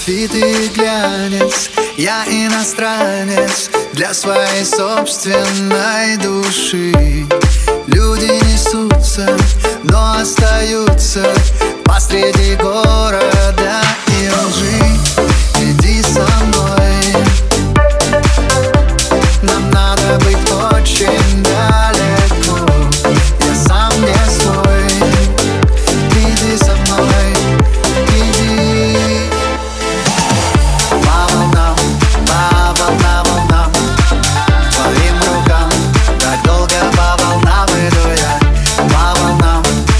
Разбитый глянец, я иностранец для своей собственной души. Люди несутся, но остаются посреди города и лжи. Иди со мной, нам надо быть очень далеко. Я сам не свой, иди со мной, иди. По волнам, твоим рукам, так долго по волнам иду я. По волнам,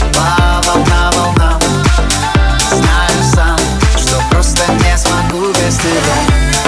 знаю сам, что просто не смогу без тебя.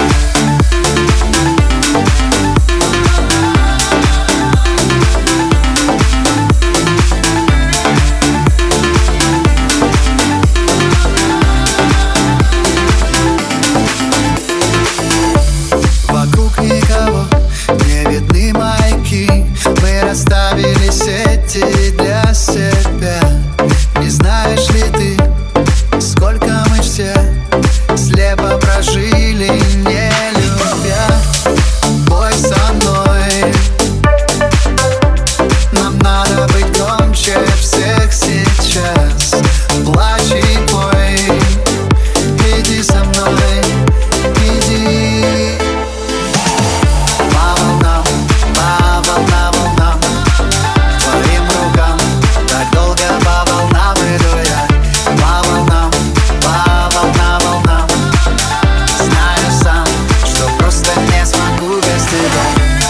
Никого, не видны маяки. Мы расставили сети для себя. Не знаешь ли ты, сколько мы все слепо прожили, не любя? Бой со мной, нам надо быть громче всех сейчас. Плачь и пой, иди со мной, иди. Твоим рукам, так долго по волнам иду я. По волнам, знаю сам, что просто не смогу без тебя.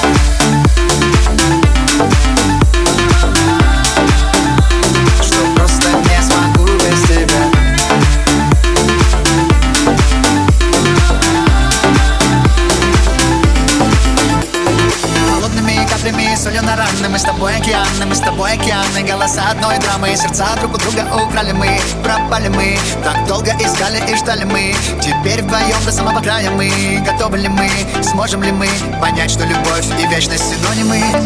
Что просто не смогу без тебя. Холодными каплями, солью на раны. Мы с тобой океаны, мы с тобой океаны. Голоса одной драмы, сердца друг у друга украли мы. Пропали мы, так долго искали и ждали мы. Теперь вдвоем до самого края мы. Готовы ли мы, сможем ли мы понять, что любовь и вечность синонимы?